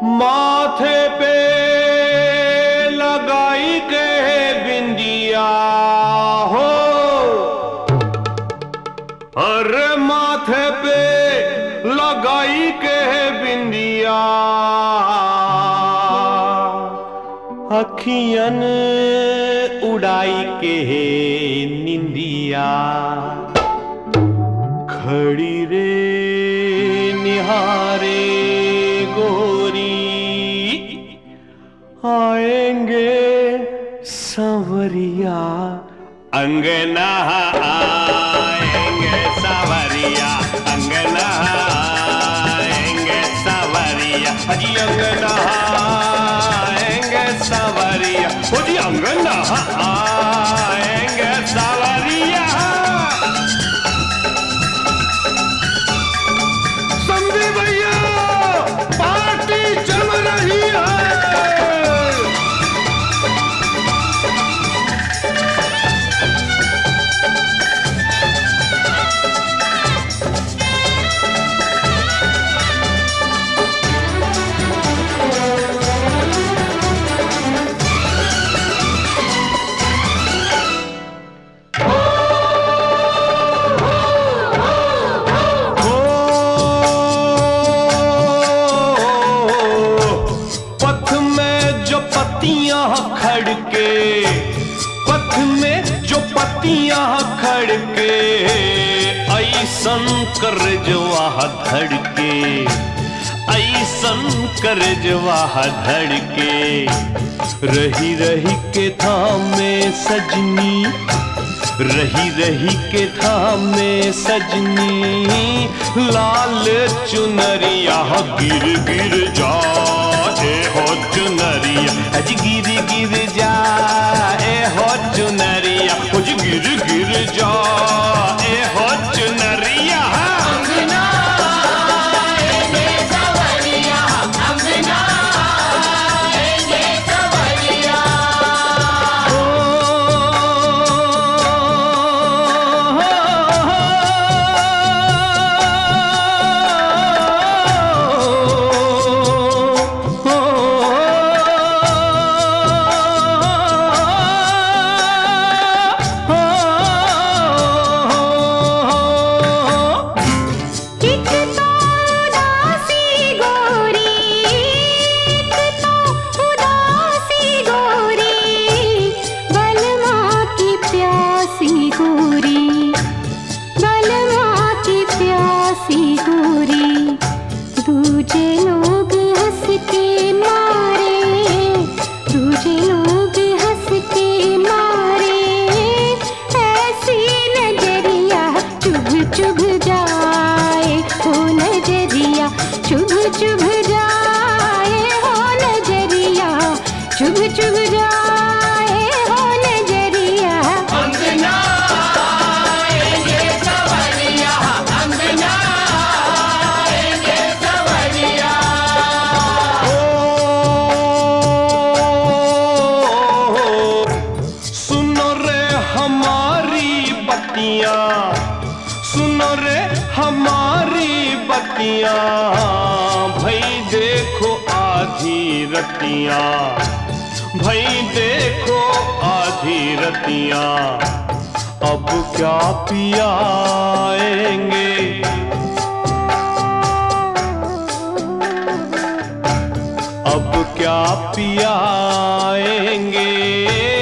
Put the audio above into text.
माथे पे लगाई के बिंदिया हो, अरे माथे पे लगाई के बिंदिया, अखियन उड़ाई के निंदिया, खड़ी रे निहारे गोरी, आएंगे सांवरिया अंगना, आएंगे सांवरिया अंगना, आएंगे सांवरिया जी अंगना, आएंगे सांवरिया ओ जी अंगना, आएंगे सांवरिया। समझे भैया, पार्टी चल रही है। खड़के पथ में जो पत्तियां खड़के, ऐसन कर जवाह धड़के, ऐसन कर जवाह धड़के, रही रही के थामे सजनी, रही रही के थामे सजनी, लाल चुनरिया गिर गिर जाए हो चुनरिया, अज गिर गिर जाए हो चुनरिया, अज गिर गिर जाए हो चुनरिया। अंगना आएंगे सांवरिया, अंगना आएंगे सांवरिया। दूजे लोग हंस के मारे, दूजे लोग हंस के मारे, ऐसी नजरिया चुभ चुभ जाए हो नजरिया, चुभ चुभ जाए हो नजरिया, चुभ चुभ जाए हो नजरिया। अंगना आएंगे सांवरिया, अंगना सुनो रे हमारी बत्तियां, भाई देखो आधी रतियां, भाई देखो आधी रतियां, अब क्या पियाएंगे, अब क्या पियाएंगे।